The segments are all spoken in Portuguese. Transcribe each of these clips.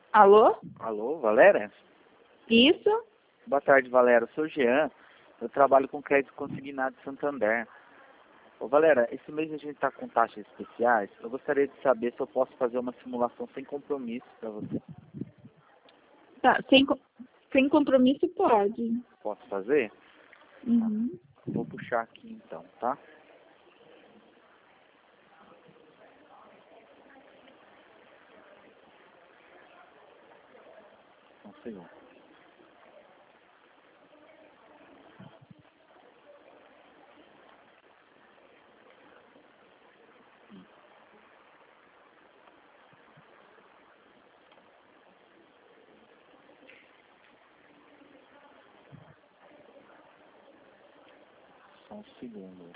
Alô? Alô, Valéria? Isso? Boa tarde, Valéria. Eu sou o Jean. Eu trabalho com crédito consignado de Santander. Ô, Valéria, esse mês a gente está com taxas especiais. Eu gostaria de saber se eu posso fazer uma simulação sem compromisso para você. Tá, sem compromisso pode. Posso fazer? Uhum. Vou puxar aqui então, tá? Um segundo. Só um segundo.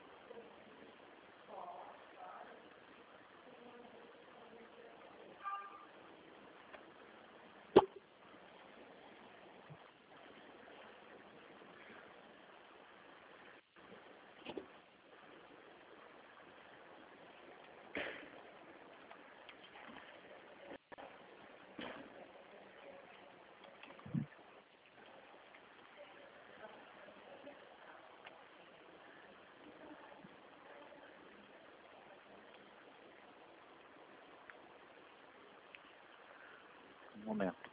Um momento.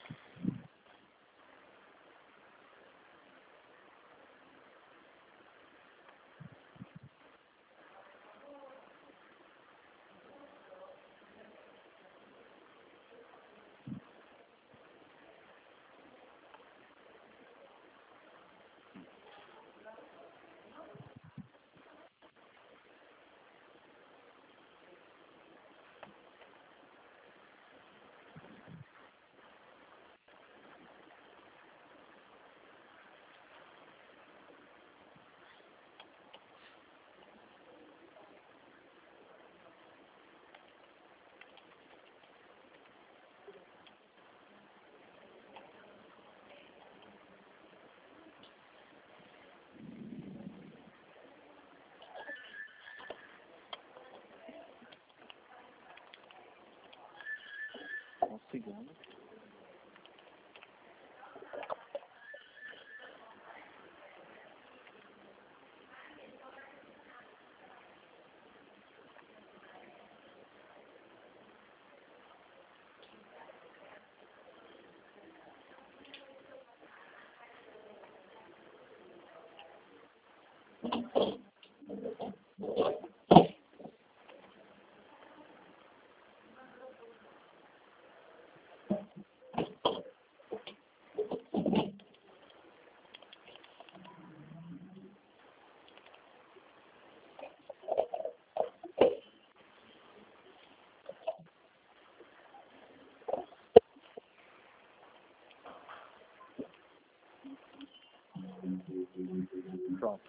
Um segundo. Pronto.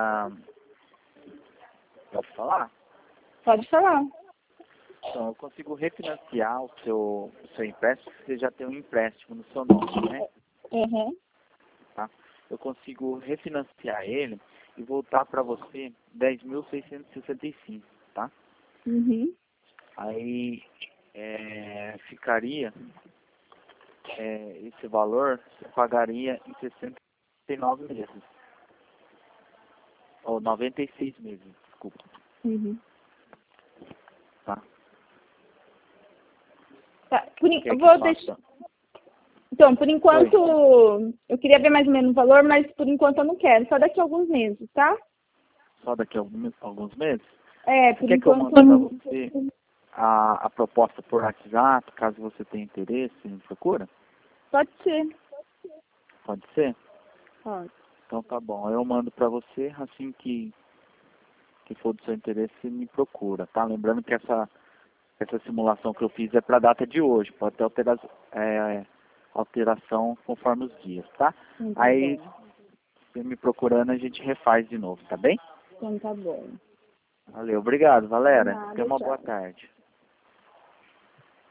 Pode falar? Pode falar. Então, eu consigo refinanciar o seu empréstimo, porque você já tem um empréstimo no seu nome, né? Uhum. Tá? Eu consigo refinanciar ele e voltar para você 10.665, tá? Uhum. Aí ficaria esse valor, você pagaria em 69 meses. Ou 96 meses, desculpa. Uhum. Tá? Tá. Quer que Vou faça? deixar. Então, por enquanto, eu queria ver mais ou menos o valor, mas por enquanto eu não quero. Só daqui a alguns meses, tá? Só daqui a alguns meses? É, Você por quer que eu enquanto. mande para você a proposta por WhatsApp, caso você tenha interesse em procura? Pode ser. Pode ser? Pode. Então tá bom. Eu mando para você, assim que for do seu interesse, você me procura, tá? Lembrando que essa simulação que eu fiz é para a data de hoje. Pode ter alteração conforme os dias, tá? Então tá Aí, bom. você me procurando, a gente refaz de novo, tá bem? Então tá bom. Valeu. Obrigado, De Valéria. Tenha nada, uma boa tchau. tarde.